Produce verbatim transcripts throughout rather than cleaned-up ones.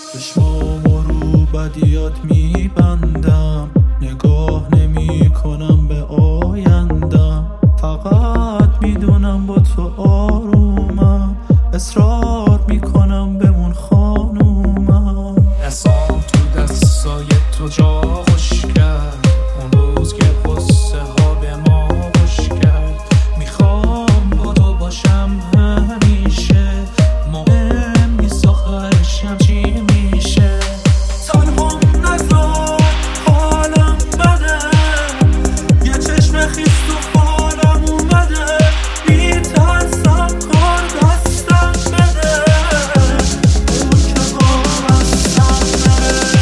چشمامو رو بدیات میبندم، نگاه نمی کنم به آیندم، فقط میدونم با تو آرومم، اصرار میکنم بمون خانومم. دستام تو دستای تو جا خوش کرد، اون روز که قصه ها به ما خوش کرد. میخوام با تو باشم همیشه، مهم نیست آخرشم چی میشه. تنهام نذار حالم بده، یه چشم خیس تو فالم اومده، میترسم کار دستم بده، اون که وابستم بره.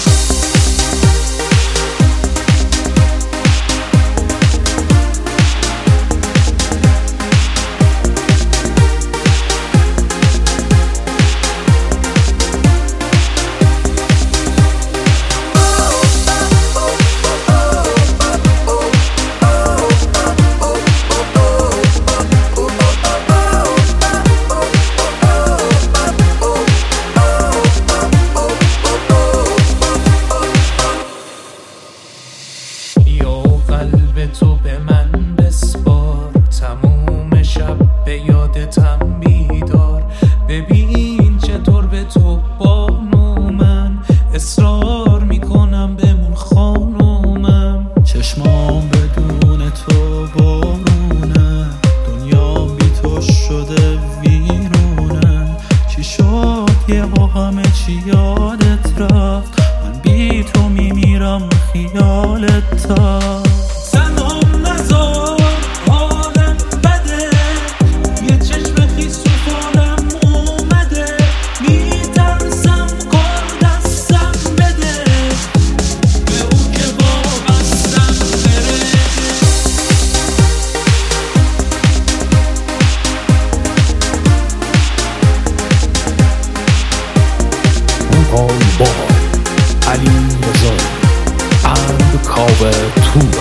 قلب تو به من بسپار، تموم شب به یادتم بیدار. ببین چطور به تو بانو من اصرار میکنم بمون خانومم. چشمام بدون تو بارونه، دنیا بی تو شده ویرونه. چی شد یهو همه چی یادت رفت، من بی تو میمیرم خیالت تا. تنهام نذار حالم بده، یه چشم خیس تو فالم اومده، میترسم کار دستم بده، به اون که وابستم بره. Boy, علی رضایی and cover two